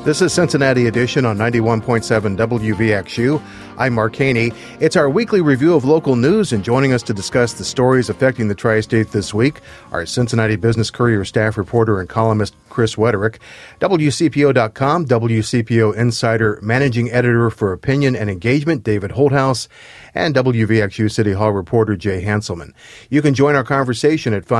This is Cincinnati Edition on 91.7 WVXU. I'm Mark Haney. It's our weekly review of local news, and joining us to discuss the stories affecting the Tri-State this week, our Cincinnati Business Courier staff reporter and columnist Chris Wederick, WCPO.com, WCPO Insider Managing Editor for Opinion and Engagement David Holthouse, and WVXU City Hall reporter Jay Hanselman. You can join our conversation at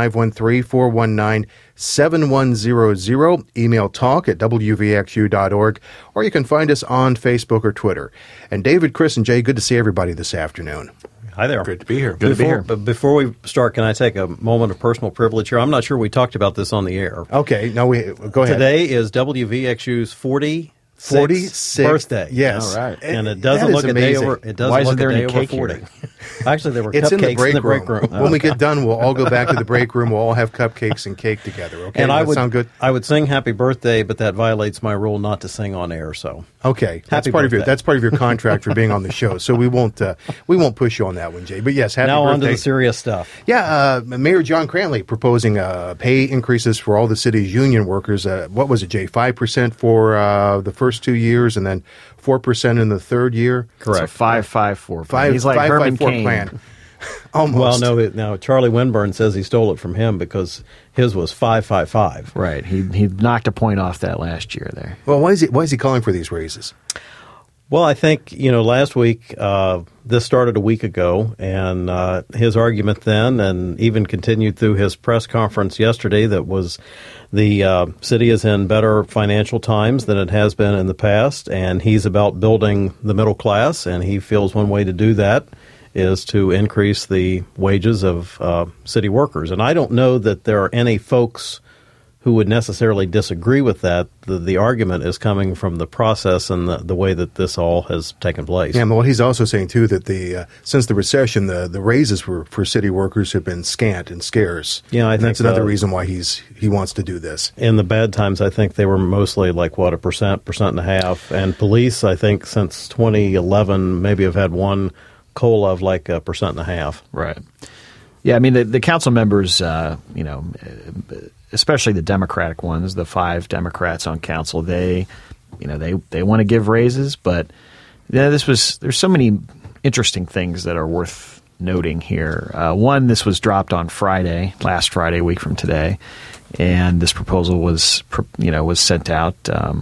513-419-7100, email talk at wvxu.org, or you can find us on Facebook or Twitter. And David, Chris, and Jay, good to see everybody this afternoon. Hi there. Good to be here. Good to be here. But before we start, can I take a moment of personal privilege here? I'm not sure we talked about this on the air. Okay. No, go ahead. Today is WVXU's 46th birthday. Yes. All right. And it doesn't look amazing. a day over. It doesn't Why isn't look there a day any over cake 40. here? Actually, there were It's cupcakes in the break room. room. When we get done, we'll all go back to the break room. We'll all have cupcakes and cake together. Okay, And does that sound good? I would sing happy birthday, but that violates my rule not to sing on air. So Okay, that's Happy part birthday. of your contract for being on the show. So we won't push you on that one, Jay. But yes, happy now birthday. on to the serious stuff. Yeah, Mayor John Cranley proposing pay increases for all the city's union workers. What was it, Jay? 5% for the first 2 years, and then 4% in the third year. Correct. It's a 5-5-4 plan. He's like Herman 5-5-4 Cain. plan. Almost. Well, no. Now Charlie Winburn says he stole it from him because his was 5-5-5. Right. He knocked a point off that last year there. Well, why is he calling for these raises? Well, I think, last week, this started a week ago, and his argument then, and even continued through his press conference yesterday, that was the city is in better financial times than it has been in the past, and he's about building the middle class, and he feels one way to do that is to increase the wages of city workers. And I don't know that there are any folks who would necessarily disagree with that. The argument is coming from the process and the way that this all has taken place. Yeah, well, he's also saying, too, that since the recession, the raises for city workers have been scant and scarce. Yeah, I and think that's another reason why he wants to do this. In the bad times, I think they were mostly like, 1.5%. And police, I think, since 2011, maybe have had one COLA of like 1.5%. Right. Yeah, I mean, the council members, especially the Democratic ones, the 5 Democrats on council, they want to give raises, but there's so many interesting things that are worth noting here. One, this was dropped on last Friday, a week from today, and this proposal was sent out.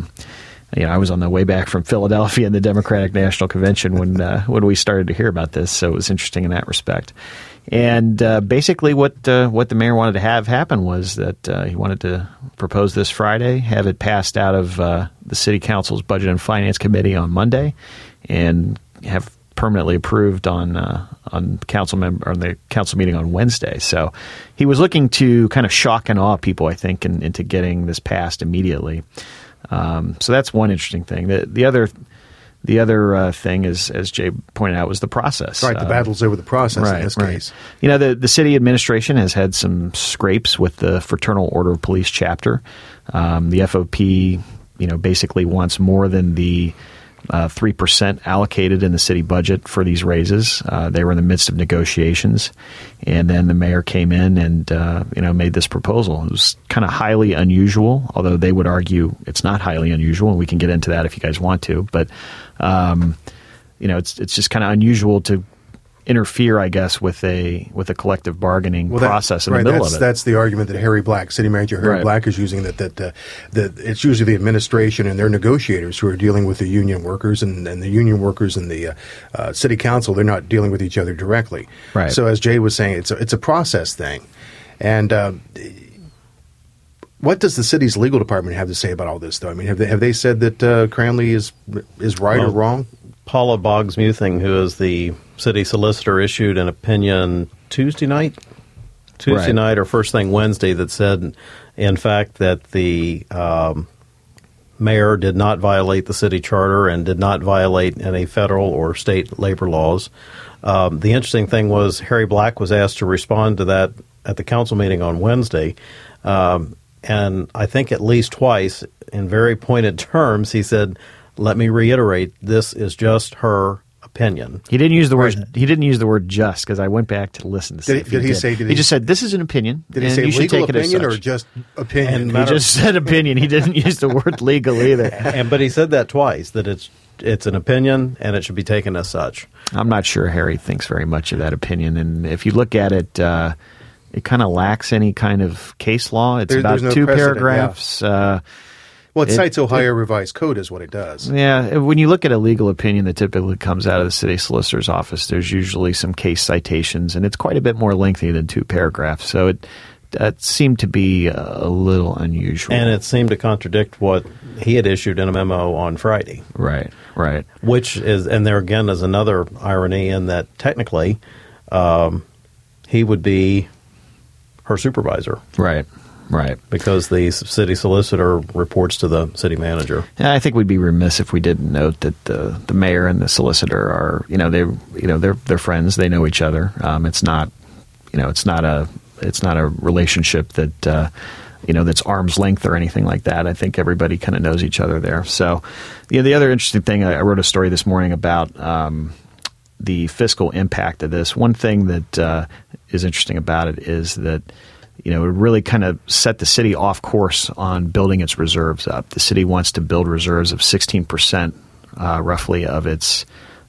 I was on the way back from Philadelphia in the Democratic National Convention when we started to hear about this, so it was interesting in that respect. And basically what the mayor wanted to have happen was that he wanted to propose this Friday, have it passed out of the City Council's Budget and Finance Committee on Monday, and have permanently approved on the council meeting on Wednesday. So he was looking to kind of shock and awe people, I think, into getting this passed immediately. So that's one interesting thing. The other thing is, as Jay pointed out, was the process. Right, the battle's over the process in this case. The city administration has had some scrapes with the Fraternal Order of Police chapter. The FOP, basically wants more than the 3% allocated in the city budget for these raises. They were in the midst of negotiations, and then the mayor came in and made this proposal. It was kind of highly unusual, although they would argue it's not highly unusual, and we can get into that if you guys want to. But it's just kind of unusual to interfere, I guess, with a collective bargaining process in the middle of it. That's the argument that Harry Black, City Manager Harry Black, is using, that it's usually the administration and their negotiators who are dealing with the union workers, and the union workers and the city council, they're not dealing with each other directly. Right. So as Jay was saying, it's a process thing. And what does the city's legal department have to say about all this, though? I mean, have they said that Cranley is right or wrong? Paula Boggs-Muthing, who is the city solicitor, issued an opinion Tuesday night or first thing Wednesday that said, in fact, that the mayor did not violate the city charter and did not violate any federal or state labor laws. The interesting thing was Harry Black was asked to respond to that at the council meeting on Wednesday, and I think at least twice, in very pointed terms, he said, "Let me reiterate, this is just her opinion. He didn't use the word. He didn't use the word just, because I went back to listen to. Did he say? He just said this is an opinion. Did he say you should legal take opinion it as or such. just opinion? He just said opinion. He didn't use the word legal either. But he said that twice, that it's an opinion and it should be taken as such. I'm not sure Harry thinks very much of that opinion, and if you look at it, it kind of lacks any kind of case law. It's about there's no 2 precedent, paragraphs. Well, it cites Ohio Revised Code is what it does. Yeah, when you look at a legal opinion that typically comes out of the city solicitor's office, there's usually some case citations, and it's quite a bit more lengthy than 2 paragraphs. So it seemed to be a little unusual. And it seemed to contradict what he had issued in a memo on Friday. Right. Which is, and there again is another irony in that technically he would be her supervisor. Right. Because the city solicitor reports to the city manager. Yeah, I think we'd be remiss if we didn't note that the mayor and the solicitor are, they're friends. They know each other. It's not a relationship that that's arm's length or anything like that. I think everybody kind of knows each other there. So, the other interesting thing, I wrote a story this morning about the fiscal impact of this. One thing that is interesting about it is that it really kind of set the city off course on building its reserves up. The city wants to build reserves of 16%, roughly, of its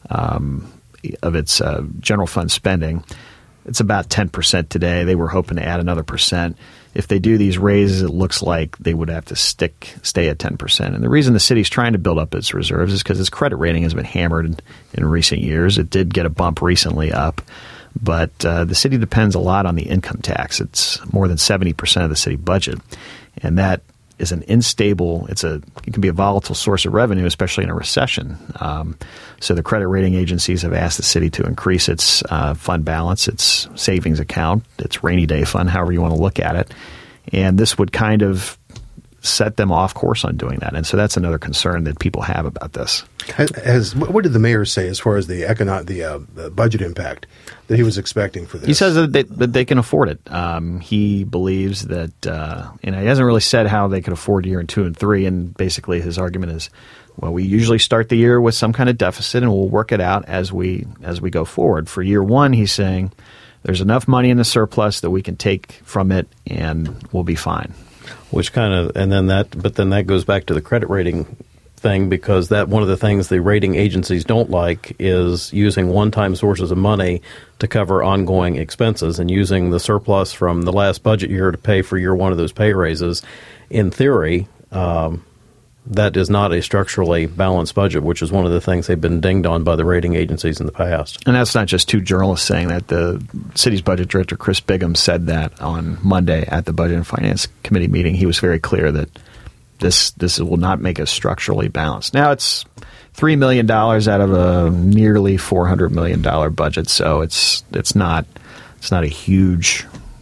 general fund spending. It's about 10% today. They were hoping to add another percent. If they do these raises, it looks like they would have to stay at 10%. And the reason the city's trying to build up its reserves is because its credit rating has been hammered in recent years. It did get a bump recently up. But the city depends a lot on the income tax. It's more than 70% of the city budget. And that is an unstable, it can be a volatile source of revenue, especially in a recession. So the credit rating agencies have asked the city to increase its fund balance, its savings account, its rainy day fund, however you want to look at it. And this would kind of set them off course on doing that. And so that's another concern that people have about this. What did the mayor say as far as the budget impact that he was expecting for this? He says that they can afford it. He believes that, he hasn't really said how they could afford year 2 and 3. And basically his argument is, well, we usually start the year with some kind of deficit and we'll work it out as we go forward. For year 1, he's saying there's enough money in the surplus that we can take from it and we'll be fine. Which but then that goes back to the credit rating thing, because that one of the things the rating agencies don't like is using one-time sources of money to cover ongoing expenses, and using the surplus from the last budget year to pay for year 1 of those pay raises. In theory, that is not a structurally balanced budget, which is one of the things they've been dinged on by the rating agencies in the past. And that's not just 2 journalists saying that. The city's budget director, Chris Bigham, said that on Monday at the Budget and Finance Committee meeting. He was very clear that this will not make us structurally balanced. Now, it's $3 million out of a nearly $400 million budget, so it's not a huge,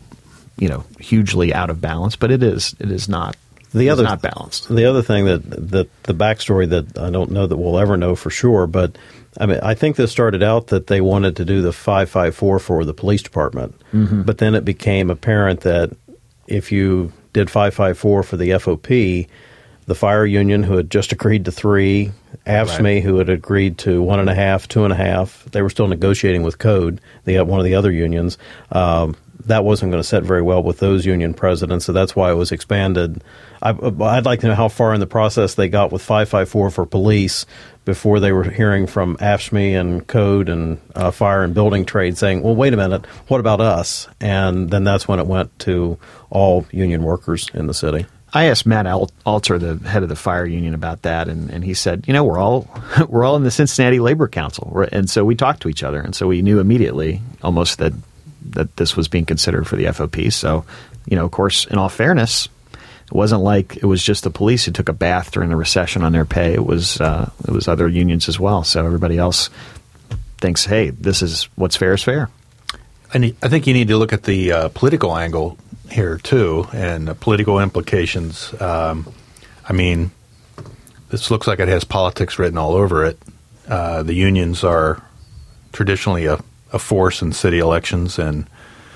hugely out of balance, but it is not. Not balanced. The other thing that the backstory that I don't know that we'll ever know for sure, but I think this started out that they wanted to do the 554 for the police department, but then it became apparent that if you did 554 for the FOP, the fire union, who had just agreed to 3, AFSCME, who had agreed to 1.5, 2.5, they were still negotiating with Code, one of the other unions. That wasn't going to set very well with those union presidents, so that's why it was expanded. I'd like to know how far in the process they got with 554 for police before they were hearing from AFSCME and Code and Fire and Building Trade saying, well, wait a minute, what about us? And then that's when it went to all union workers in the city. I asked Matt Alter, the head of the fire union, about that, and he said, we're all in the Cincinnati Labor Council, and so we talked to each other, and so we knew immediately almost that this was being considered for the FOP. So, of course, in all fairness, it wasn't like it was just the police who took a bath during the recession on their pay. It was other unions as well. So everybody else thinks, hey, this is what's fair is fair. And I think you need to look at the political angle here too, and the political implications. This looks like it has politics written all over it. The unions are traditionally a force in city elections, and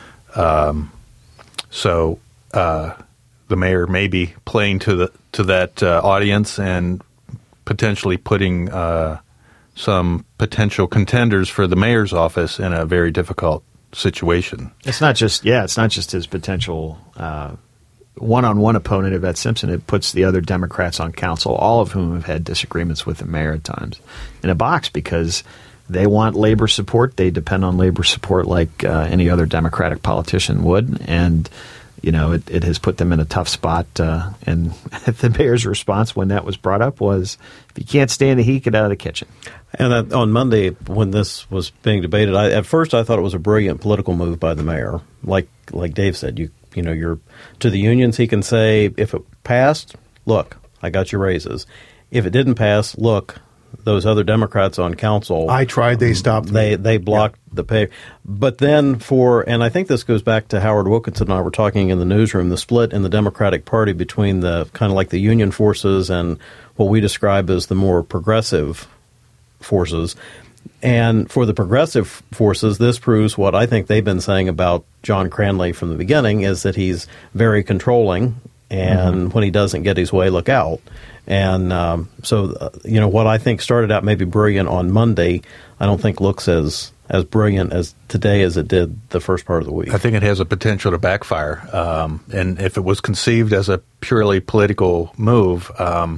so the mayor may be playing to that audience and potentially putting some potential contenders for the mayor's office in a very difficult situation. It's not just his potential one-on-one opponent, Yvette Simpson. It puts the other Democrats on council, all of whom have had disagreements with the mayor at times, in a box because they want labor support. They depend on labor support like any other Democratic politician would, and it has put them in a tough spot. And the mayor's response when that was brought up was, if you can't stand the heat, get out of the kitchen. And on Monday, when this was being debated, at first I thought it was a brilliant political move by the mayor. Like Dave said, you're to the unions, he can say, if it passed, look, I got your raises. If it didn't pass, look, those other Democrats on council. I tried, they stopped me. They blocked the pay. But then and I think this goes back to Howard Wilkinson and I were talking in the newsroom, the split in the Democratic Party between the kind of like the union forces and what we describe as the more progressive forces. And for the progressive forces, this proves what I think they've been saying about John Cranley from the beginning, is that he's very controlling, and when he doesn't get his way, look out. And what I think started out maybe brilliant on Monday, I don't think looks as brilliant as today as it did the first part of the week. I think it has a potential to backfire. And if it was conceived as a purely political move,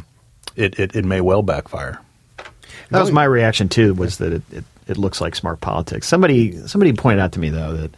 it may well backfire. That was my reaction too. Was that it looks like smart politics? Somebody pointed out to me though that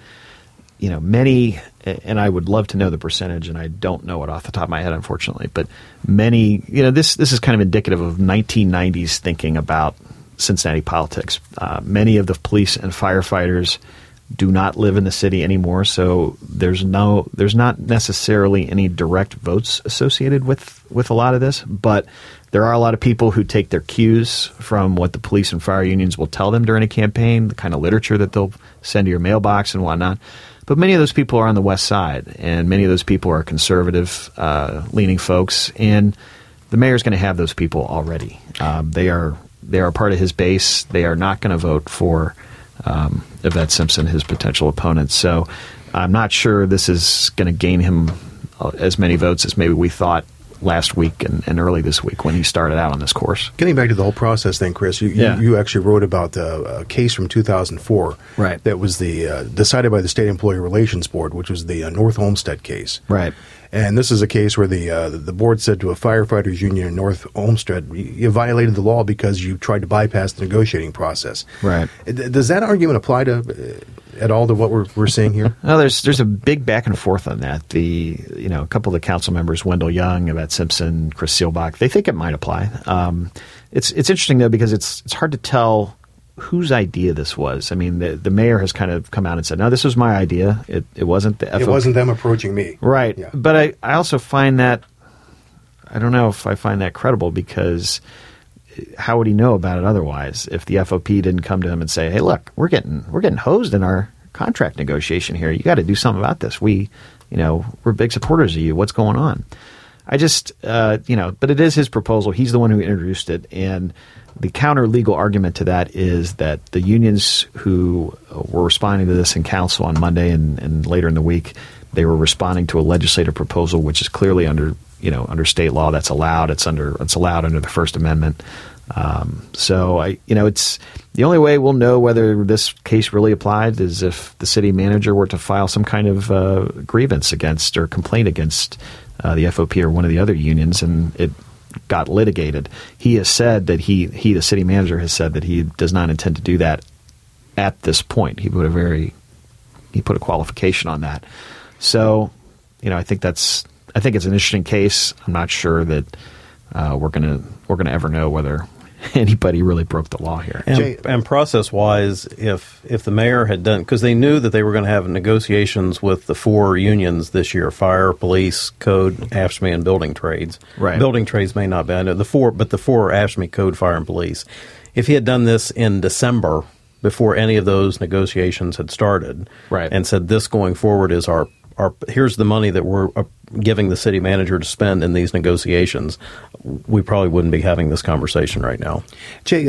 many, and I would love to know the percentage, and I don't know it off the top of my head, unfortunately. But many, this is kind of indicative of 1990s thinking about Cincinnati politics. Many of the police and firefighters do not live in the city anymore, so there's not necessarily any direct votes associated with a lot of this, but there are a lot of people who take their cues from what the police and fire unions will tell them during a campaign, the kind of literature that they'll send to your mailbox and whatnot. But many of those people are on the west side, and many of those people are conservative leaning folks, and the mayor's going to have those people already. They are part of his base. They are not going to vote for Yvette Simpson, his potential opponent. So I'm not sure this is going to gain him as many votes as maybe we thought last week and early this week when he started out on this course. Getting back to the whole process thing, Chris, you actually wrote about a case from 2004 right. that was decided by the State Employee Relations Board, which was the North Olmsted case. Right. And this is a case where the board said to a firefighters union in North Olmsted, you violated the law because you tried to bypass the negotiating process. Right. Does that argument apply at all to what we're seeing here? Well, there's a big back and forth on that. A couple of the council members, Wendell Young, Yvette Simpson, Chris Seelbach, they think it might apply. It's interesting though because it's hard to tell whose idea this was. I mean, the mayor has kind of come out and said, no, this was my idea. It wasn't the FOP. It wasn't them approaching me. Right. Yeah. But I also find that, I don't know if I find that credible because how would he know about it otherwise if the FOP didn't come to him and say, hey, look, we're getting hosed in our contract negotiation here. You got to do something about this. We're big supporters of you. What's going on? I just, but it is his proposal. He's the one who introduced it. And the counter legal argument to that is that the unions who were responding to this in council on Monday and later in the week, they were responding to a legislative proposal, which is clearly under state law. That's allowed. It's allowed under the First Amendment. So it's the only way we'll know whether this case really applied is if the city manager were to file some kind of grievance against or complaint against the FOP or one of the other unions, and it got litigated. He has said that the city manager has said that he does not intend to do that at this point. He put a qualification on that. So, I think it's an interesting case. I'm not sure that we're gonna ever know whether anybody really broke the law here. And process-wise, if the mayor had done, because they knew that they were going to have negotiations with the four unions this year: fire, police, code, AFSCME, and building trades. Right. Building trades may not be. I know the four are AFSCME, code, fire, and police. If he had done this in December before any of those negotiations had started, right, and said this going forward is our here's the money that we're giving the city manager to spend in these negotiations, we probably wouldn't be having this conversation right now. Jay,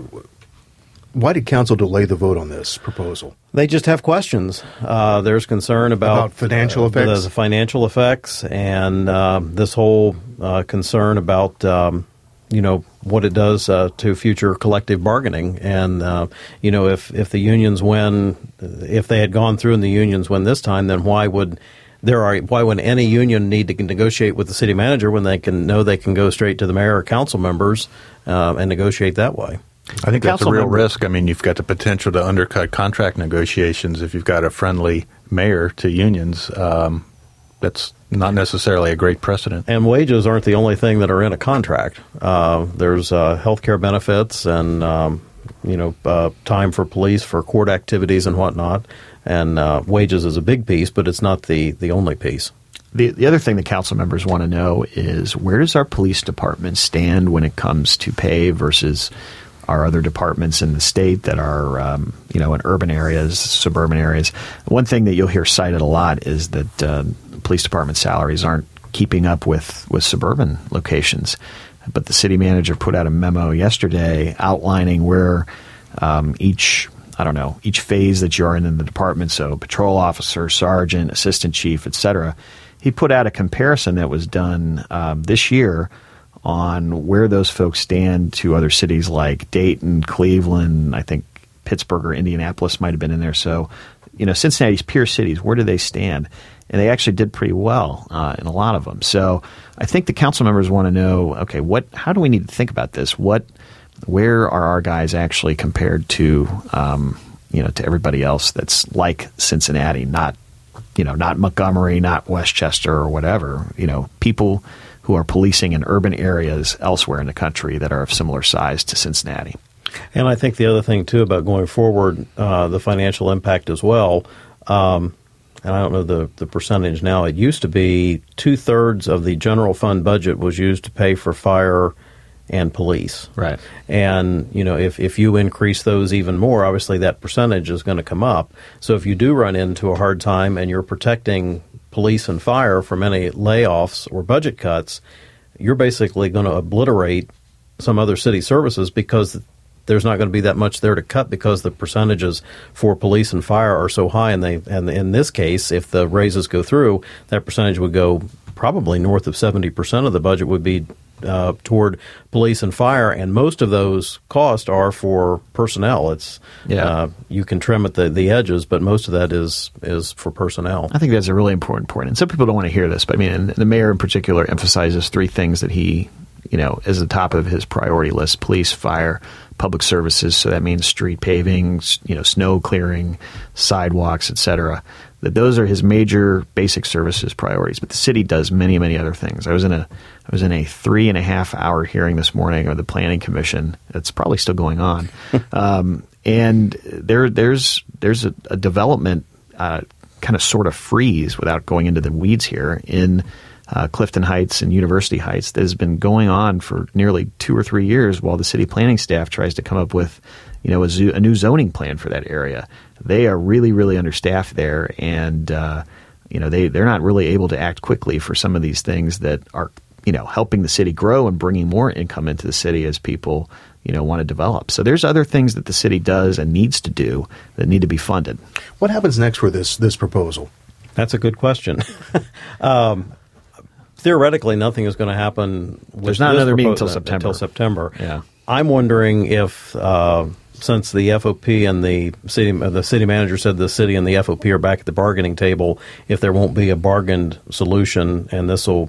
why did council delay the vote on this proposal? They just have questions. There's concern about financial effects? The financial effects, and this whole concern about, what it does to future collective bargaining. And if the unions win, if they had gone through and the unions win this time, then why would any union need to negotiate with the city manager when they can go straight to the mayor or council members and negotiate that way? I think that's a real risk. I mean, you've got the potential to undercut contract negotiations if you've got a friendly mayor to unions. That's not necessarily a great precedent. And wages aren't the only thing that are in a contract. There's health care benefits and time for police for court activities and whatnot. And wages is a big piece, but it's not the only piece. The other thing that council members want to know is, where does our police department stand when it comes to pay versus our other departments in the state that are, in urban areas, suburban areas? One thing that you'll hear cited a lot is that police department salaries aren't keeping up with suburban locations. But the city manager put out a memo yesterday outlining where each phase that you're in the department, so patrol officer, sergeant, assistant chief, et cetera, he put out a comparison that was done this year on where those folks stand to other cities like Dayton, Cleveland, I think Pittsburgh or Indianapolis might have been in there. So, Cincinnati's peer cities, where do they stand? And they actually did pretty well in a lot of them. So I think the council members want to know, okay, how do we need to think about this? Where are our guys actually compared to, to everybody else that's like Cincinnati, not Montgomery, not Westchester or whatever, people who are policing in urban areas elsewhere in the country that are of similar size to Cincinnati. And I think the other thing, too, about going forward, the financial impact as well, and I don't know the percentage now. It used to be 2/3 of the general fund budget was used to pay for fire and police. Right. And, if you increase those even more, obviously that percentage is going to come up. So if you do run into a hard time and you're protecting police and fire from any layoffs or budget cuts, you're basically going to obliterate some other city services because there's not going to be that much there to cut because the percentages for police and fire are so high. And in this case, if the raises go through, that percentage would go probably north of 70% of the budget would be toward police and fire, and most of those costs are for personnel. It's you can trim at the edges, but most of that is for personnel. I think that's a really important point, and some people don't want to hear this, but I mean, and the mayor in particular emphasizes three things that he, is the top of his priority list: police, fire, public services. So that means street paving, snow clearing, sidewalks, etc. That those are his major basic services priorities. But the city does many, many other things. I was in a 3.5-hour hearing this morning of the Planning Commission. It's probably still going on, and there's a development kind of sort of freeze, without going into the weeds here, in Clifton Heights and University Heights that has been going on for nearly 2 or 3 years while the city planning staff tries to come up with a new zoning plan for that area. They are really, really understaffed there, and they're not really able to act quickly for some of these things that are helping the city grow and bringing more income into the city as people want to develop. So there's other things that the city does and needs to do that need to be funded. What happens next with this proposal? That's a good question. Theoretically, nothing is going to happen. There's not another meeting until September. Yeah, I'm wondering if since the FOP and the city manager said the city and the FOP are back at the bargaining table, if there won't be a bargained solution, and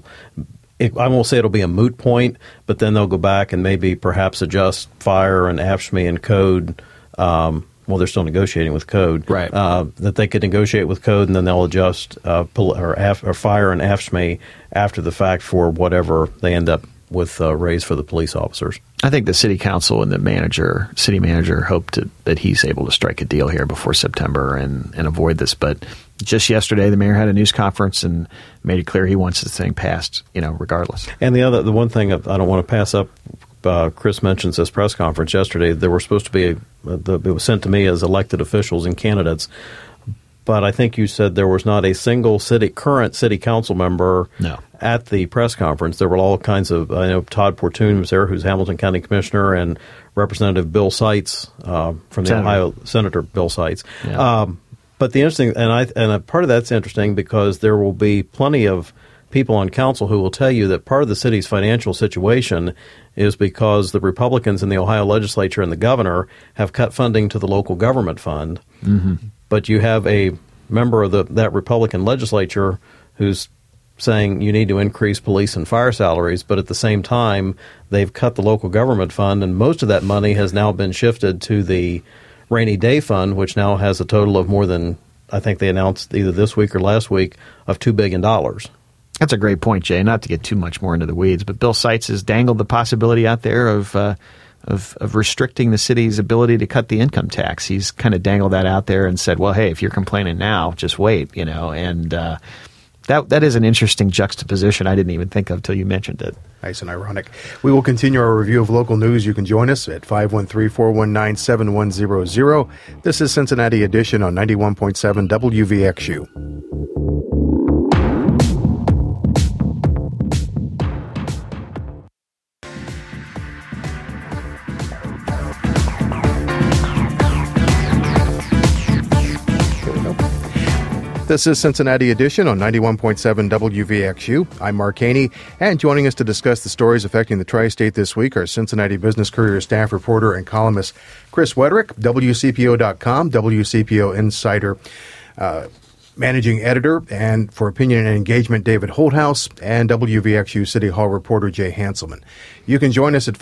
I won't say it'll be a moot point, but then they'll go back and maybe perhaps adjust fire and AFSCME and code. Well, they're still negotiating with code, right? That they could negotiate with code, and then they'll adjust or fire and AFSCME after the fact for whatever they end up with raise for the police officers. I think the city council and the city manager hope that he's able to strike a deal here before September and avoid this. But just yesterday, the mayor had a news conference and made it clear he wants this thing passed, regardless. And the one thing I don't want to pass up, Chris mentions this press conference yesterday. There were supposed to be it was sent to me as elected officials and candidates. But I think you said there was not a single current city council member at the press conference. There were all kinds of, I know Todd Portune was there, who's Hamilton County Commissioner, and Representative Bill Seitz from the Ohio, Senator Bill Seitz. Yeah. But the interesting, and part of that's interesting because there will be plenty of people on council who will tell you that part of the city's financial situation is because the Republicans in the Ohio legislature and the governor have cut funding to the local government fund. Mm-hmm. But you have a member of that Republican legislature who's saying you need to increase police and fire salaries, but at the same time, they've cut the local government fund, and most of that money has now been shifted to the rainy day fund, which now has a total of more than, I think they announced either this week or last week, of $2 billion. That's a great point, Jay. Not to get too much more into the weeds, but Bill Seitz has dangled the possibility out there of restricting the city's ability to cut the income tax. He's kind of dangled that out there and said, well, hey, if you're complaining now, just wait, and that is an interesting juxtaposition I didn't even think of till you mentioned it. Nice and ironic. We will continue our review of local news. You can join us at 513-419-7100. This is Cincinnati Edition on 91.7 WVXU. This is Cincinnati Edition on 91.7 WVXU. I'm Mark Haney, and joining us to discuss the stories affecting the Tri-State this week are Cincinnati Business Courier staff reporter and columnist Chris Wederick, WCPO.com, WCPO Insider managing editor, and for opinion and engagement, David Holthouse, and WVXU City Hall reporter Jay Hanselman. You can join us at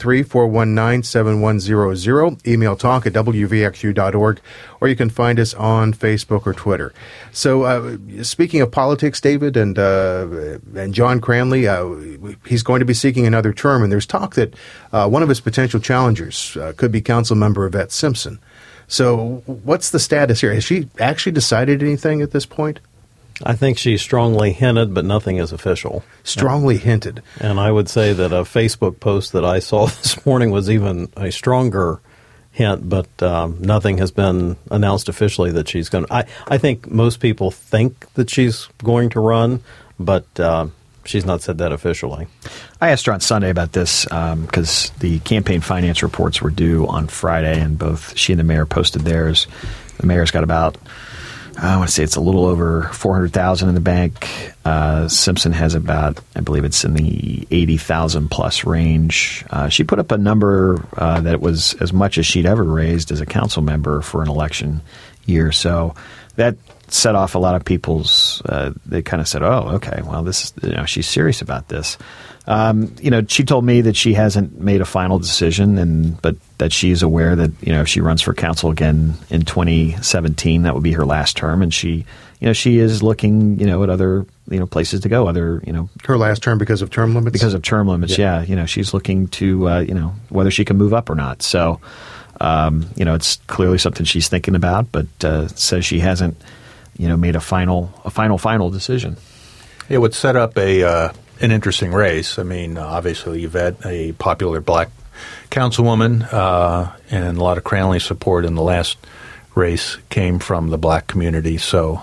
513-419-7100, email talk at wvxu.org, or you can find us on Facebook or Twitter. So speaking of politics, David, and John Cranley, he's going to be seeking another term, and there's talk that one of his potential challengers could be Councilmember Yvette Simpson. So what's the status here? Has she actually decided anything at this point? I think she strongly hinted, but nothing is official. Strongly hinted. And I would say that a Facebook post that I saw this morning was even a stronger hint, but nothing has been announced officially that she's going to. I think most people think that she's going to run, but she's not said that officially. I asked her on Sunday about this because the campaign finance reports were due on Friday, and both she and the mayor posted theirs. The mayor's got about, I want to say it's a little over $400,000 in the bank. Simpson has about, I believe it's in the 80,000 plus range. She put up a number that was as much as she'd ever raised as a council member for an election year. So that set off a lot of people's. They kind of said, "Oh, okay, well, this is, she's serious about this." She told me that she hasn't made a final decision, but that she's aware that if she runs for council again in 2017, that would be her last term, and she is looking at other places to go. Her last term because of term limits. Because of term limits, yeah. She's looking to whether she can move up or not. So it's clearly something she's thinking about, but says she hasn't made a final decision. It would set up an interesting race. I mean, obviously Yvette, a popular black councilwoman, and a lot of Cranley support in the last race came from the black community. So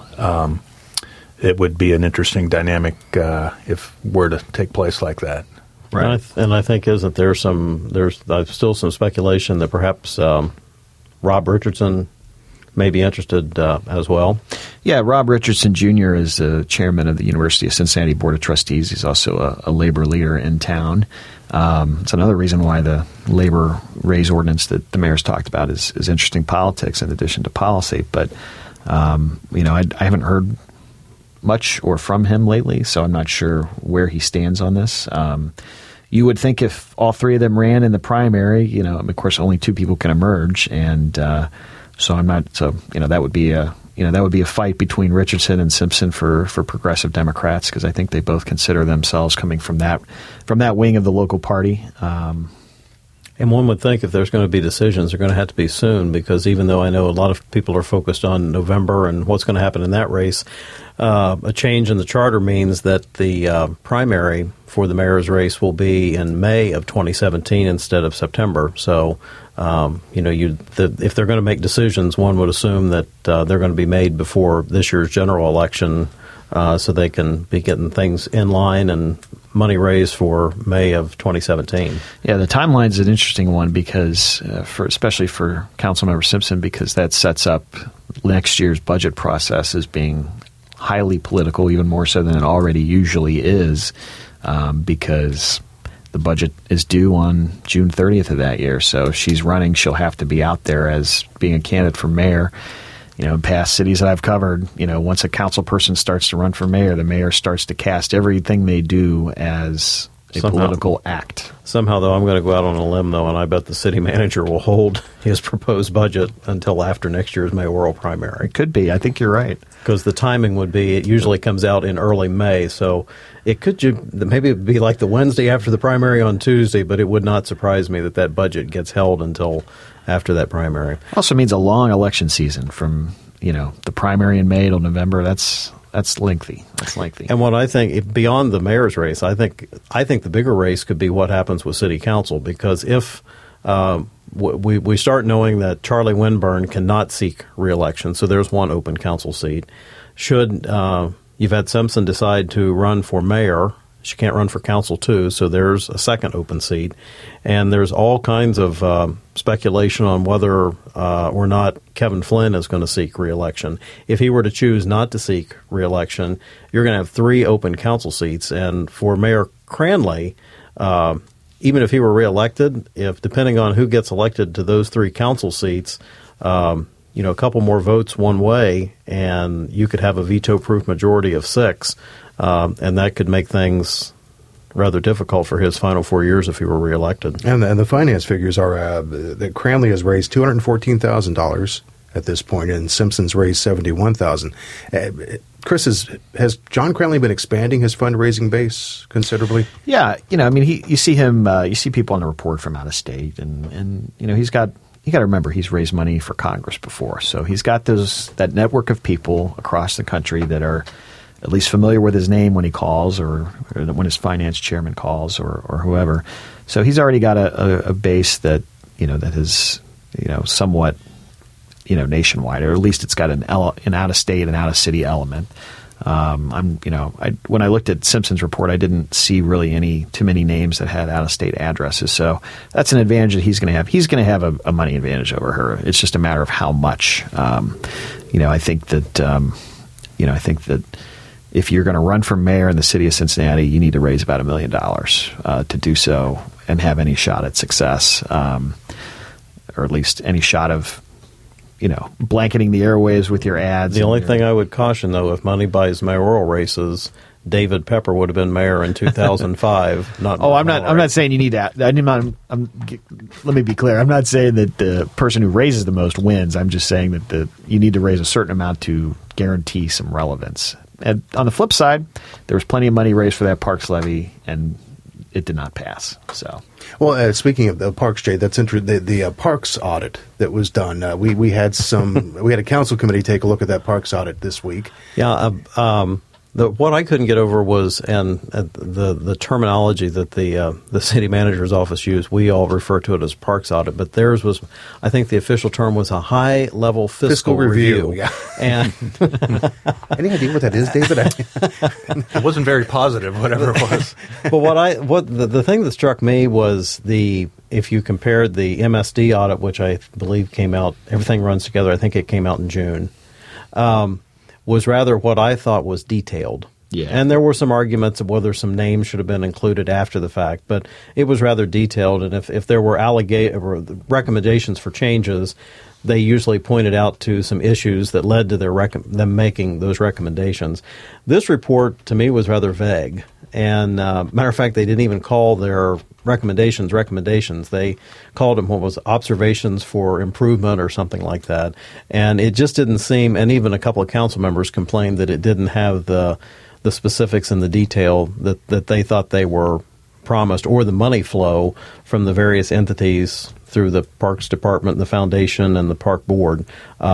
it would be an interesting dynamic if were to take place like that. Right. And I think there's still some speculation that perhaps Rob Richardson may be interested as well. Yeah, Rob Richardson Jr. is the chairman of the University of Cincinnati Board of Trustees. He's also a labor leader in town. It's another reason why the labor raise ordinance that the mayor's talked about is interesting politics in addition to policy. But, I haven't heard much or from him lately, so I'm not sure where he stands on this. You would think if all three of them ran in the primary, of course, only two people can emerge, and so I'm not. So that would be a fight between Richardson and Simpson for progressive Democrats, because I think they both consider themselves coming from that wing of the local party. And one would think if there's going to be decisions, they're going to have to be soon, because even though I know a lot of people are focused on November and what's going to happen in that race, a change in the charter means that the primary for the mayor's race will be in May of 2017 instead of September. So, if they're going to make decisions, one would assume that they're going to be made before this year's general election, so they can be getting things in line and money raised for May of 2017. Yeah, the timeline is an interesting one because, especially for Councilmember Simpson, because that sets up next year's budget process as being highly political, even more so than it already usually is, because the budget is due on June 30th of that year. So if she's running, she'll have to be out there as being a candidate for mayor. In past cities that I've covered, once a council person starts to run for mayor, the mayor starts to cast everything they do as a political act. Somehow, though, I'm going to go out on a limb, though, and I bet the city manager will hold his proposed budget until after next year's mayoral primary. It could be. I think you're right. Because the timing would be, it usually comes out in early May, so it could maybe it'd be like the Wednesday after the primary on Tuesday, but it would not surprise me that budget gets held until after that primary. Also means a long election season from, the primary in May till November. That's lengthy. That's lengthy. And what I think, beyond the mayor's race, I think the bigger race could be what happens with city council, because if we start knowing that Charlie Winburn cannot seek re-election, so there's one open council seat. Should Yvette Simpson decide to run for mayor, she can't run for council too, so there's a second open seat. And there's all kinds of speculation on whether or not Kevin Flynn is going to seek re-election. If he were to choose not to seek re-election, you're going to have 3 open council seats. And for Mayor Cranley, even if he were re-elected, depending on who gets elected to those 3 council seats, a couple more votes one way, and you could have a veto-proof majority of 6. And that could make things rather difficult for his final 4 years if he were reelected. And the finance figures are that Cranley has raised $214,000 at this point, and Simpson's raised $71,000. Chris, has John Cranley been expanding his fundraising base considerably? Yeah, you see him. You see people on the report from out of state, and he's got. You got to remember, he's raised money for Congress before, so he's got that network of people across the country that are at least familiar with his name when he calls, or when his finance chairman calls, or whoever. So he's already got a base that that is somewhat nationwide, or at least it's got an out of state and out of city element. When I looked at Simpson's report, I didn't see really too many names that had out of state addresses. So that's an advantage that he's going to have. He's going to have a money advantage over her. It's just a matter of how much. I think that if you're going to run for mayor in the city of Cincinnati, you need to raise about $1 million to do so and have any shot at success, or at least any shot of blanketing the airwaves with your ads. The only thing I would caution, though, if money buys mayoral races, David Pepper would have been mayor in 2005. I'm not saying you need that. Let me be clear. I'm not saying that the person who raises the most wins. I'm just saying that you need to raise a certain amount to guarantee some relevance. And on the flip side, there was plenty of money raised for that Parks levy, and it did not pass. So, well, speaking of the Parks, Jay, that's interesting. The Parks audit that was done. We had we had a council committee take a look at that Parks audit this week. Yeah. What I couldn't get over was, and the terminology that the city manager's office used, we all refer to it as Parks audit, but theirs was, I think the official term was a high-level fiscal review. Yeah. And any idea what that is, David? It wasn't very positive, whatever it was. But the thing that struck me was if you compared the MSD audit, which I believe came out, everything runs together, I think it came out in June, was rather what I thought was detailed. Yeah. And there were some arguments of whether some names should have been included after the fact, but it was rather detailed. And if there were recommendations for changes, they usually pointed out to some issues that led to them making those recommendations. This report, to me, was rather vague. And matter of fact, they didn't even call their recommendations. They called them what was observations for improvement or something like that. And it just didn't seem, and even a couple of council members complained that it didn't have the specifics and the detail that they thought they were promised, or the money flow from the various entities through the Parks Department, the Foundation, and the Park Board.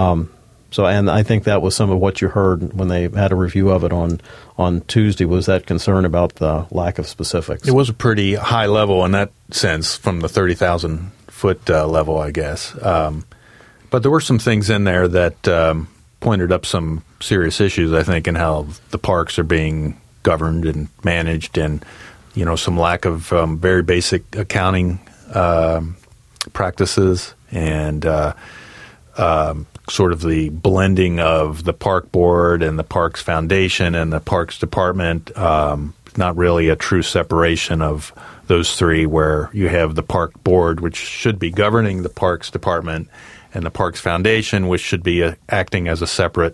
And I think that was some of what you heard when they had a review of it on Tuesday, was that concern about the lack of specifics. It was a pretty high level in that sense, from the 30,000-foot level, I guess. But there were some things in there that pointed up some serious issues, I think, in how the parks are being governed and managed, and some lack of very basic accounting practices, and sort of the blending of the park board and the Parks Foundation and the Parks Department, not really a true separation of those three, where you have the park board, which should be governing the Parks Department, and the Parks Foundation, which should be acting as a separate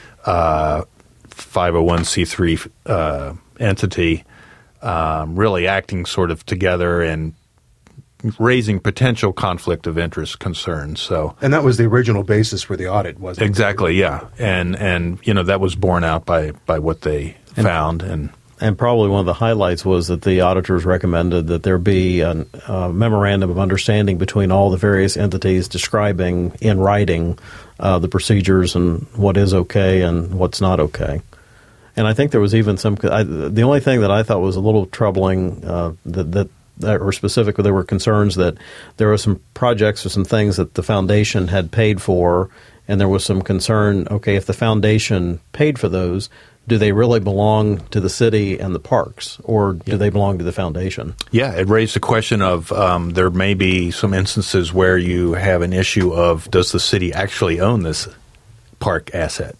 501c3 entity, really acting sort of together and raising potential conflict of interest concerns. And that was the original basis for the audit, wasn't it? Exactly, yeah. And that was borne out by what they found. And probably one of the highlights was that the auditors recommended that there be a memorandum of understanding between all the various entities describing in writing the procedures and what is okay and what's not okay. And I think there was even the only thing that I thought was a little troubling that or specific, there were concerns that there were some projects or some things that the foundation had paid for, and there was some concern, okay, if the foundation paid for those, do they really belong to the city and the parks, or do they belong to the foundation? Yeah, it raised the question of there may be some instances where you have an issue of, does the city actually own this park asset?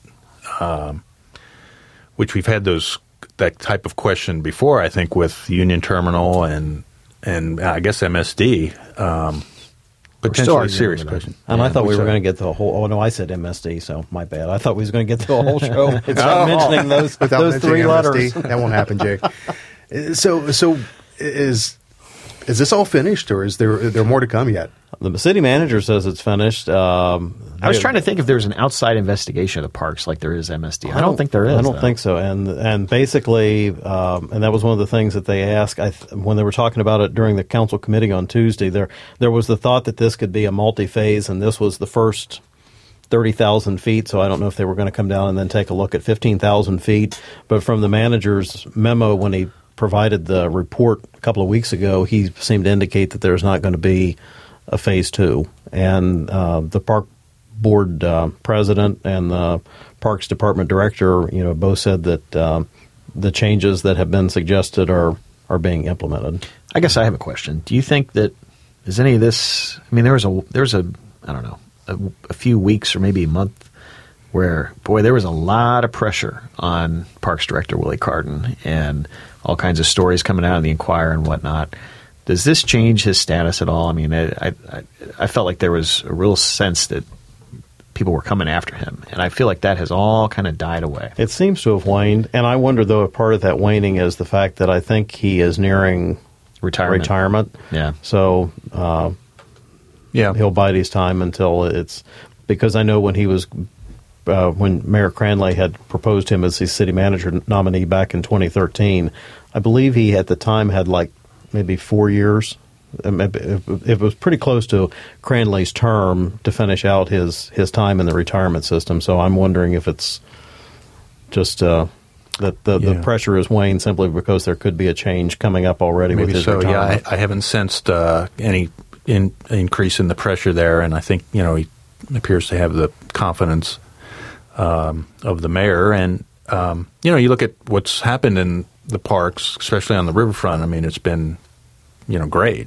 Which we've had that type of question before, I think, with Union Terminal and I guess MSD. Potentially serious question. And I thought we were going to get the whole. Oh no, I said MSD, so my bad. I thought we was going to get the whole show without mentioning those three letters. That won't happen, Jake. So is this all finished, or is there more to come yet? The city manager says it's finished. I was trying to think if there's an outside investigation of the parks like there is MSD. I don't think there is. I don't think so. And basically, and that was one of the things that they asked when they were talking about it during the council committee on Tuesday. There was the thought that this could be a multi-phase, and this was the first 30,000 feet. So I don't know if they were going to come down and then take a look at 15,000 feet. But from the manager's memo when he provided the report a couple of weeks ago, he seemed to indicate that there's not going to be a phase two. And the park board president and the Parks Department director, both said that the changes that have been suggested are being implemented. I guess I have a question. Do you think that is any of this? I mean, there was a I don't know, a few weeks or maybe a month where, boy, there was a lot of pressure on Parks Director Willie Carden and all kinds of stories coming out of the Inquirer and whatnot. Does this change his status at all? I mean, I felt like there was a real sense that people were coming after him, and I feel like that has all kind of died away. It seems to have waned, and I wonder, though, if part of that waning is the fact that I think he is nearing retirement. Yeah. So, he'll bide his time until it's – because I know when he was when Mayor Cranley had proposed him as his city manager nominee back in 2013, I believe he at the time had maybe 4 years. It was pretty close to Cranley's term to finish out his time in the retirement system. So I'm wondering if it's just that the pressure is waned simply because there could be a change coming up already with his retirement. I haven't sensed any increase in the pressure there, and I think he appears to have the confidence of the mayor. And you look at what's happened in the parks, especially on the riverfront. I mean, it's been great.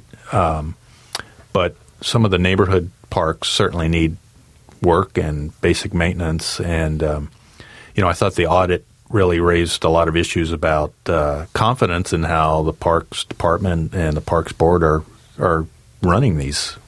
But some of the neighborhood parks certainly need work and basic maintenance. And, I thought the audit really raised a lot of issues about confidence in how the Parks Department and the Parks Board are running these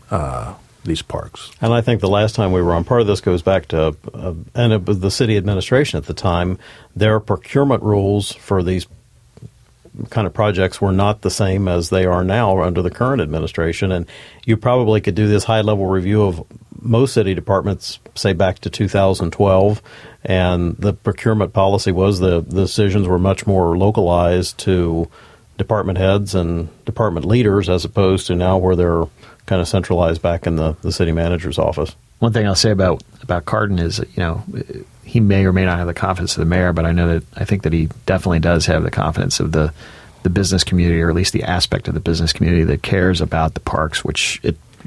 parks. And I think the last time we were on, part of this goes back to and it was the city administration at the time. Their procurement rules for these kind of projects were not the same as they are now under the current administration. And you probably could do this high-level review of most city departments, say back to 2012, and the procurement policy was the decisions were much more localized to department heads and department leaders as opposed to now where they're kind of centralized back in the city manager's office. One thing I'll say about Carden is, he may or may not have the confidence of the mayor, but I think that he definitely does have the confidence of the business community, or at least the aspect of the business community that cares about the parks, which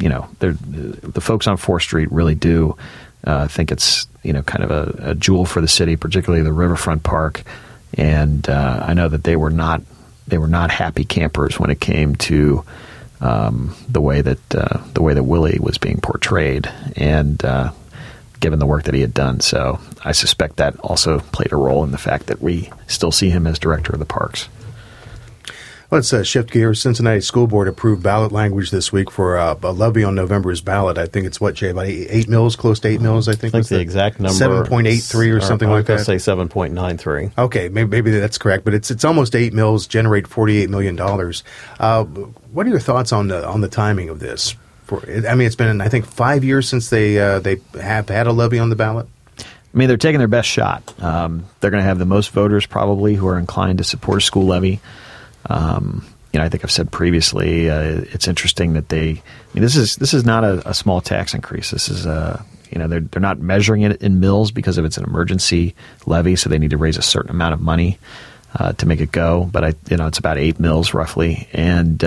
the folks on 4th Street really do think it's kind of a jewel for the city, particularly the Riverfront Park. And I know that they were not happy campers when it came to the way that Willie was being portrayed, and given the work that he had done. So I suspect that also played a role in the fact that we still see him as director of the parks. Let's shift gears. Cincinnati School Board approved ballot language this week for a levy on November's ballot. I think it's what, Jay, about 8 mils, close to 8 mils, I think. I think the exact number. 7.83 or something like that? I was going to say 7.93. Okay, maybe that's correct, but it's almost 8 mils, generate $48 million. What are your thoughts on the timing of this? It's been, I think, 5 years since they have had a levy on the ballot. I mean, they're taking their best shot. They're going to have the most voters probably who are inclined to support a school levy. I think I've said previously, it's interesting that this is not a small tax increase. This is they're not measuring it in mills because it's an emergency levy, so they need to raise a certain amount of money to make it go. But it's about 8 mils roughly, and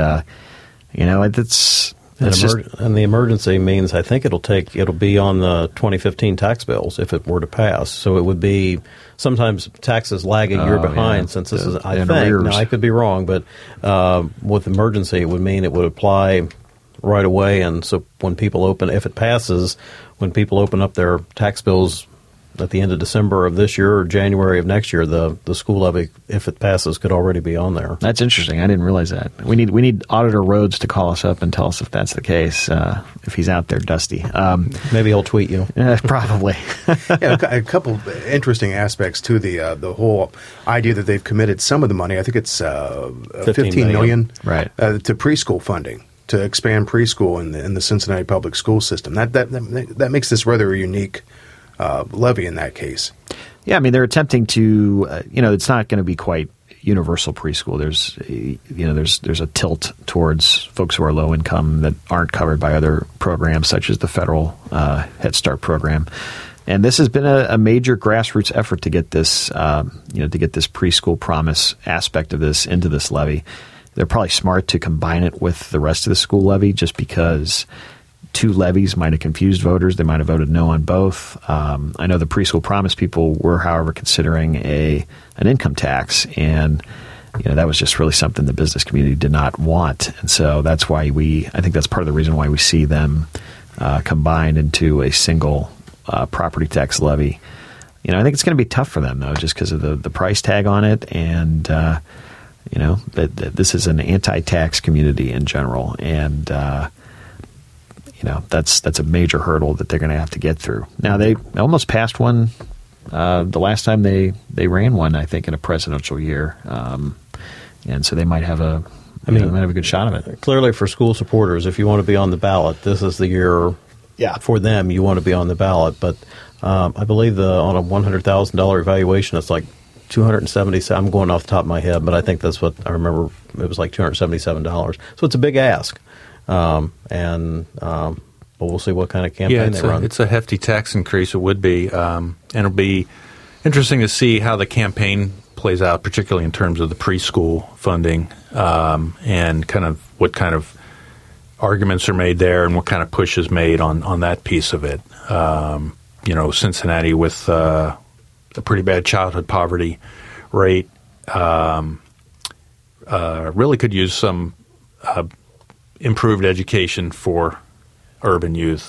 and the emergency means I think it'll be on the 2015 tax bills if it were to pass. So it would be sometimes taxes lag a year behind since this is I think arrears. Now I could be wrong, but with emergency it would mean it would apply right away. And so when people if it passes, when people open up their tax bills at the end of December of this year or January of next year, the school levy, if it passes, could already be on there. That's interesting. I didn't realize that. We need Auditor Rhodes to call us up and tell us if that's the case, if he's out there, Dusty. Maybe he'll tweet you. Probably. A couple interesting aspects to the whole idea that they've committed some of the money. I think it's $15 million right. To preschool funding, to expand preschool in the Cincinnati public school system. That makes this rather a unique levy in that case. Yeah, I mean, they're attempting to, it's not going to be quite universal preschool. There's a tilt towards folks who are low income that aren't covered by other programs, such as the federal Head Start program. And this has been a major grassroots effort to get this, to get this preschool promise aspect of this into this levy. They're probably smart to combine it with the rest of the school levy, just because two levies might have confused voters. They might have voted no on both. I know the preschool promise people were, however, considering an income tax, and that was just really something the business community did not want. And so that's why I think that's part of the reason why we see them combined into a single property tax levy. I think it's going to be tough for them, though, just because of the price tag on it, and that this is an anti-tax community in general, and that's a major hurdle that they're going to have to get through. Now, they almost passed one the last time they ran one, I think, in a presidential year, and so they might have a good shot of it. Clearly, for school supporters, if you want to be on the ballot, this is the year. Yeah. For them, you want to be on the ballot, but I believe on a $100,000 evaluation, it's like $277. I'm going off the top of my head, but I think that's what I remember. It was like $277. So it's a big ask. But we'll see what kind of campaign they run. It's a hefty tax increase. It would be, and it'll be interesting to see how the campaign plays out, particularly in terms of the preschool funding, and what kind of arguments are made there, and what kind of push is made on that piece of it. Cincinnati with a pretty bad childhood poverty rate really could use some improved education for urban youth.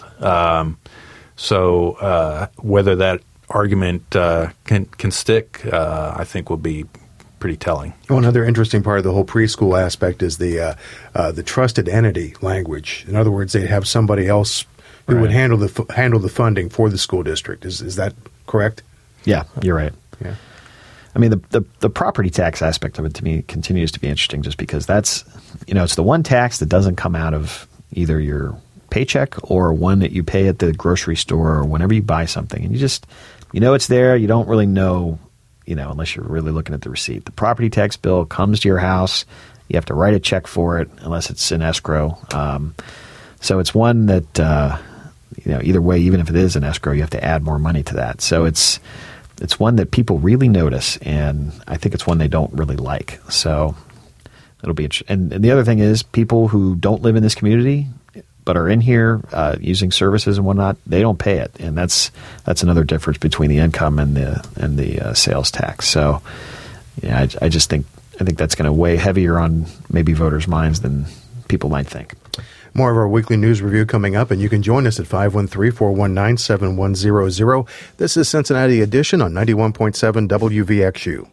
So whether that argument can stick, I think will be pretty telling. One other interesting part of the whole preschool aspect is the trusted entity language. In other words, they'd have somebody else who would handle the funding for the school district. Is that correct? Yeah, you're right. Yeah. I mean, the property tax aspect of it to me continues to be interesting, just because that's, it's the one tax that doesn't come out of either your paycheck or one that you pay at the grocery store or whenever you buy something. And you just, it's there. You don't really know, unless you're really looking at the receipt. The property tax bill comes to your house. You have to write a check for it unless it's in escrow. So it's one that, either way, even if it is in escrow, you have to add more money to that. So it's one that people really notice, and I think it's one they don't really like. So it'll be interesting. And the other thing is, people who don't live in this community but are in here using services and whatnot, they don't pay it, and that's another difference between the income and the sales tax. So I think that's going to weigh heavier on maybe voters' minds than people might think. More of our weekly news review coming up, and you can join us at 513-419-7100. This is Cincinnati Edition on 91.7 WVXU.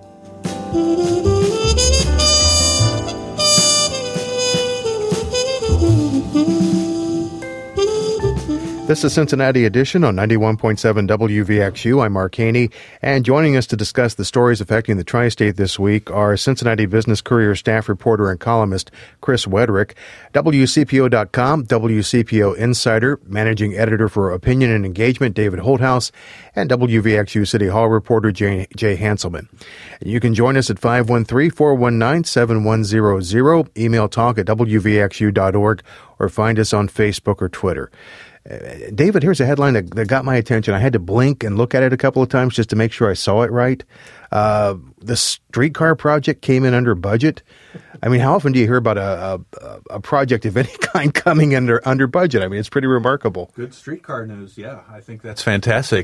This is Cincinnati Edition on 91.7 WVXU. I'm Mark Haney, and joining us to discuss the stories affecting the Tri-State this week are Cincinnati Business Courier staff reporter and columnist Chris Wedrick, WCPO.com, WCPO Insider, managing editor for Opinion and Engagement David Holthouse, and WVXU City Hall reporter Jay Hanselman. You can join us at 513-419-7100, email talk at wvxu.org, or find us on Facebook or Twitter. David, here's a headline that got my attention. I had to blink and look at it a couple of times just to make sure I saw it right. The streetcar project came in under budget. I mean, how often do you hear about a project of any kind coming under budget? I mean, it's pretty remarkable. Good streetcar news, yeah. I think that's fantastic.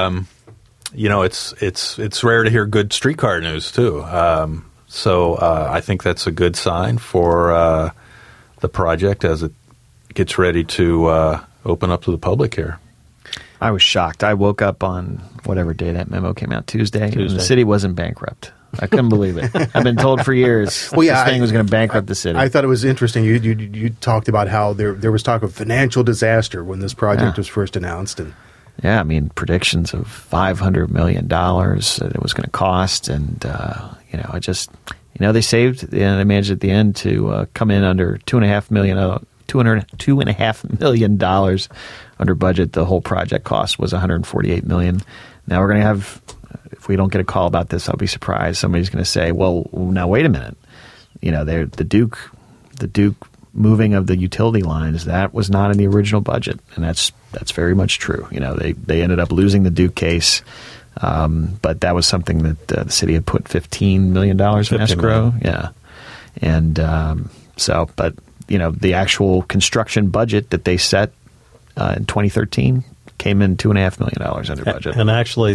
It's rare to hear good streetcar news, too. So I think that's a good sign for the project as it gets ready to open up to the public here. I was shocked. I woke up on whatever day that memo came out, Tuesday. And the city wasn't bankrupt. I couldn't believe it. I've been told for years this thing was going to bankrupt the city. I thought it was interesting. You talked about how there was talk of financial disaster when this project was first announced. And yeah, I mean, predictions of $500 million that it was going to cost. And, they saved, they managed at the end to come in under $2.5 million under budget. The whole project cost was $148 million. Now we're going to have, if we don't get a call about this, I'll be surprised. Somebody's going to say, well, now wait a minute. The Duke moving of the utility lines, that was not in the original budget. And that's very much true. They ended up losing the Duke case. But that was something that the city had put $15 million in escrow. Yeah. And but the actual construction budget that they set in 2013 came in $2.5 million under budget. And actually,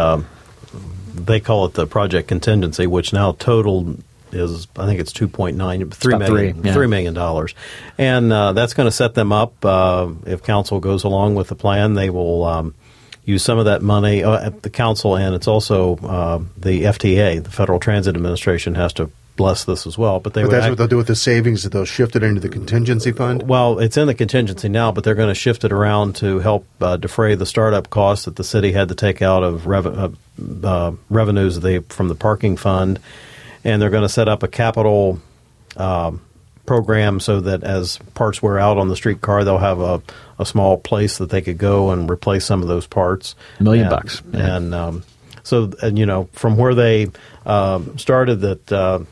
they call it the project contingency, which now total is, I think it's $3 million. And that's going to set them up. If council goes along with the plan, they will use some of that money at the council, and it's also the FTA, the Federal Transit Administration, has to bless this as well. But that's what they'll do with the savings, that they'll shift it into the contingency fund? Well, it's in the contingency now, but they're going to shift it around to help defray the startup costs that the city had to take out of revenues from the parking fund. And they're going to set up a capital program so that as parts wear out on the streetcar, they'll have a small place that they could go and replace some of those parts. $1 million. Yeah. And from where they started that,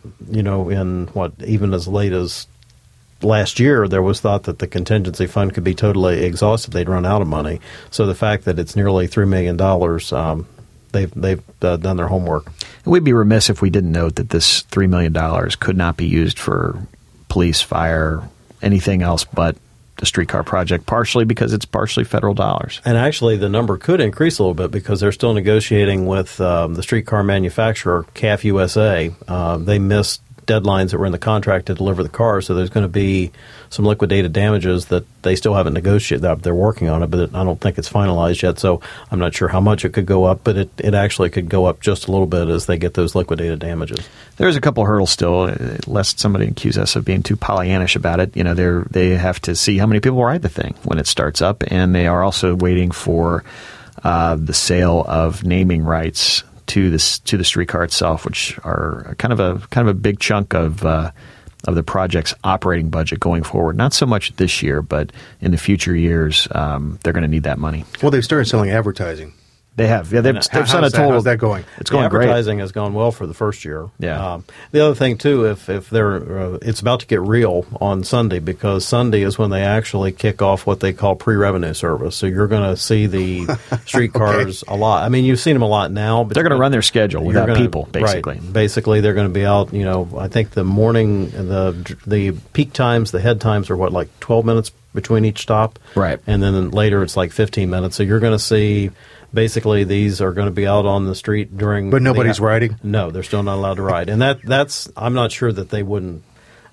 even as late as last year, there was thought that the contingency fund could be totally exhausted. They'd run out of money. So the fact that it's nearly $3 million, they've done their homework. We'd be remiss if we didn't note that this $3 million could not be used for police, fire, anything else but the streetcar project, partially because it's partially federal dollars. And actually, the number could increase a little bit because they're still negotiating with the streetcar manufacturer, CAF USA. They missed deadlines that were in the contract to deliver the cars, so there's going to be some liquidated damages that they still haven't negotiated. They're working on it, but I don't think it's finalized yet, so I'm not sure how much it could go up, but it actually could go up just a little bit as they get those liquidated damages. There's a couple hurdles still, lest somebody accuse us of being too Pollyannish about it. They have to see how many people ride the thing when it starts up, and they are also waiting for the sale of naming rights to the streetcar itself, which are kind of a big chunk of the project's operating budget going forward. Not so much this year, but in the future years, they're going to need that money. Well, they've started selling advertising. They have. Yeah, they've sent a total. How's that going? It's going great. Advertising has gone well for the first year. Yeah. The other thing too, if they're, it's about to get real on Sunday, because Sunday is when they actually kick off what they call pre-revenue service. So you're going to see the streetcars a lot. I mean, you've seen them a lot now, but they're going to run their schedule without people. Basically, right. Basically, they're going to be out. I think the morning, the peak times, the head times are like 12 minutes between each stop, right? And then later it's like 15 minutes. So you're going to see. Basically, these are going to be out on the street during. But nobody's riding? No, they're still not allowed to ride. And that's I'm not sure that they wouldn't.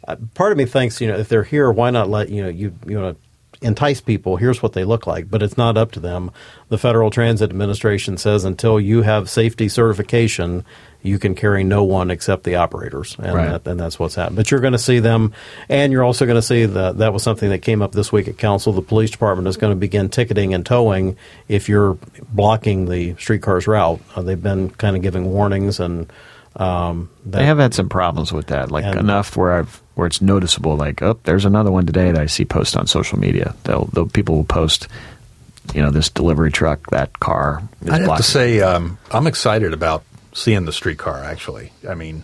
part of me thinks, if they're here, why not let, you want to entice people, here's what they look like, but it's not up to them. The Federal Transit Administration says until you have safety certification, you can carry no one except the operators, and that's what's happening. But you're going to see them, and you're also going to see that was something that came up this week at Council. The police department is going to begin ticketing and towing if you're blocking the streetcar's route. They've been kind of giving warnings, and they have had some problems with that, enough where it's noticeable. Like, there's another one today that I see post on social media. People will post, this delivery truck, that car. I'd have to say, I'm excited about seeing the streetcar. Actually, I mean,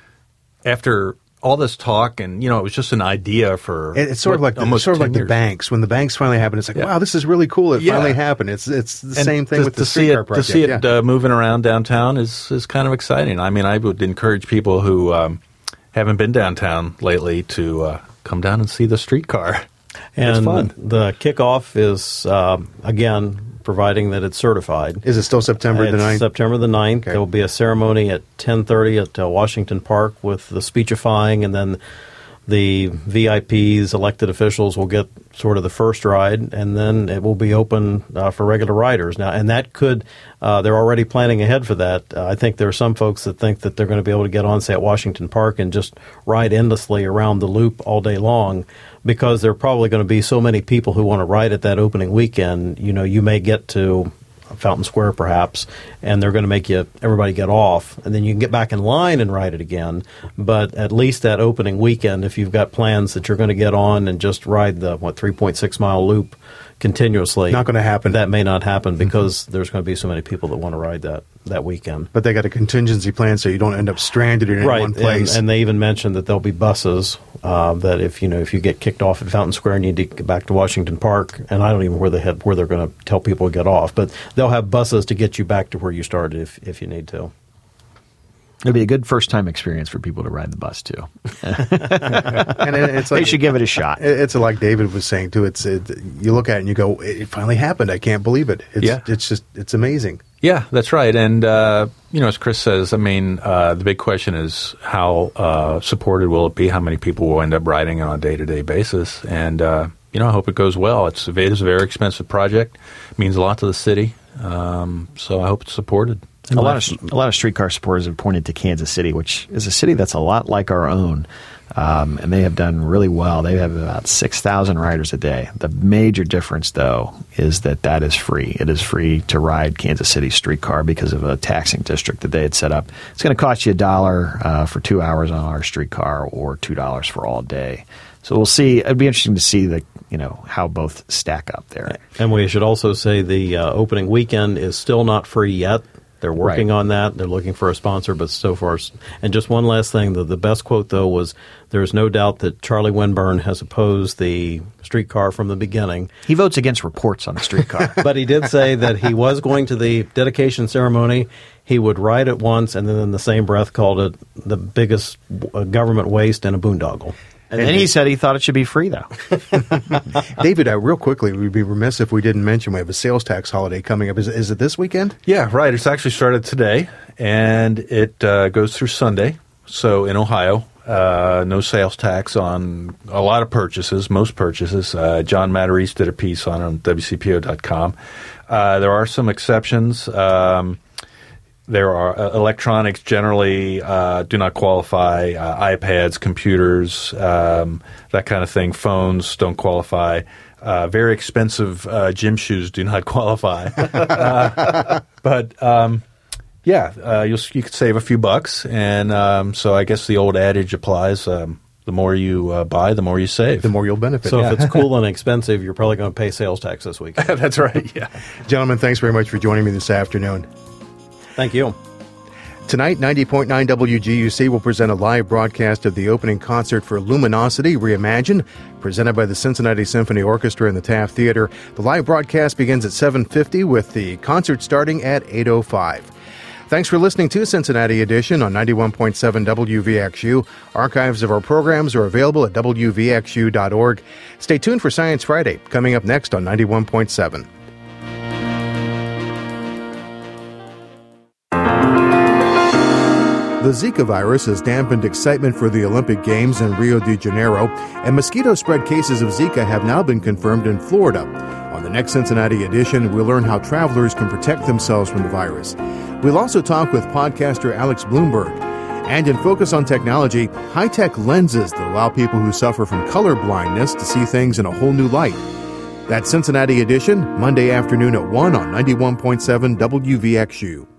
after all this talk, and it was just an idea for it's sort of like the banks. When the banks finally happened, it's like, wow, this is really cool. It finally happened. It's the same thing with the streetcar project. To see it moving around downtown is kind of exciting. I mean, I would encourage people who haven't been downtown lately to come down and see the streetcar. And it's fun. The kickoff is again, providing that it's certified. Is it still September the 9th? September the 9th. Okay. There will be a ceremony at 10:30 at Washington Park with the speechifying, and then the VIPs, elected officials, will get sort of the first ride, and then it will be open for regular riders. Now, and that could, they're already planning ahead for that. I think there are some folks that think that they're going to be able to get on, say, at Washington Park and just ride endlessly around the loop all day long, because there are probably going to be so many people who want to ride at that opening weekend. You may get to Fountain Square perhaps, and they're going to make everybody get off, and then you can get back in line and ride it again. But at least that opening weekend, if you've got plans that you're going to get on and just ride the 3.6 mile loop continuously, not going to happen. That may not happen because there's going to be so many people that want to ride that weekend. But they got a contingency plan so you don't end up stranded in one place. And they even mentioned that there'll be buses that if you get kicked off at Fountain Square and you need to get back to Washington Park, and I don't even know where they're going to tell people to get off, but they'll have buses to get you back to where you started if you need to. It'll be a good first-time experience for people to ride the bus, too. And it's like, they should give it a shot. It's like David was saying, too. You look at it and you go, it finally happened. I can't believe it. It's amazing. Yeah, that's right. And, as Chris says, I mean, the big question is how supported will it be? How many people will end up riding on a day-to-day basis? And, I hope it goes well. It is a very expensive project. It means a lot to the city. So I hope it's supported. A lot of streetcar supporters have pointed to Kansas City, which is a city that's a lot like our own, and they have done really well. They have about 6,000 riders a day. The major difference, though, is that is free. It is free to ride Kansas City streetcar because of a taxing district that they had set up. It's going to cost you $1 for 2 hours on our streetcar, or $2 for all day. So we'll see. It'd be interesting to see how both stack up there. And we should also say the opening weekend is still not free yet. They're working on that. They're looking for a sponsor, but so far. And just one last thing. The best quote, though, was there's no doubt that Charlie Winburn has opposed the streetcar from the beginning. He votes against reports on the streetcar. But he did say that he was going to the dedication ceremony. He would ride it once, and then in the same breath called it the biggest government waste and a boondoggle. And then he said he thought it should be free, though. David, real quickly, we'd be remiss if we didn't mention we have a sales tax holiday coming up. Is it this weekend? Yeah, right. It's actually started today, and it goes through Sunday. So in Ohio, no sales tax on a lot of purchases, most purchases. John Matarese did a piece on WCPO.com. There are some exceptions. There are electronics generally do not qualify, iPads, computers, that kind of thing. Phones don't qualify. Very expensive gym shoes do not qualify. But you could save a few bucks. And so I guess the old adage applies. The more you buy, the more you save. The more you'll benefit. So if it's cool and expensive, you're probably going to pay sales tax this week. That's right, yeah. Gentlemen, thanks very much for joining me this afternoon. Thank you. Tonight, 90.9 WGUC will present a live broadcast of the opening concert for Luminosity Reimagined, presented by the Cincinnati Symphony Orchestra and the Taft Theater. The live broadcast begins at 7:50 with the concert starting at 8:05. Thanks for listening to Cincinnati Edition on 91.7 WVXU. Archives of our programs are available at WVXU.org. Stay tuned for Science Friday, coming up next on 91.7. The The Zika virus has dampened excitement for the Olympic Games in Rio de Janeiro, and mosquito-spread cases of Zika have now been confirmed in Florida. On the next Cincinnati edition, we'll learn how travelers can protect themselves from the virus. We'll also talk with podcaster Alex Blumberg. And in Focus on Technology, high-tech lenses that allow people who suffer from color blindness to see things in a whole new light. That's Cincinnati edition, Monday afternoon at 1 on 91.7 WVXU.